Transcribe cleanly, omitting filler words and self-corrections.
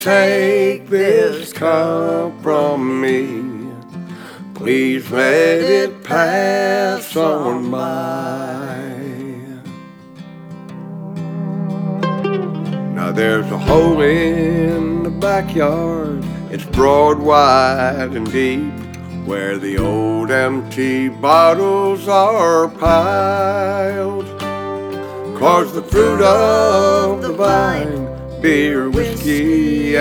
Take this cup from me. Please let it pass on by. Now there's a hole in the backyard. It's broad, wide, and deep, where the old empty bottles are piled. 'Cause the fruit of the vine, beer, whiskey,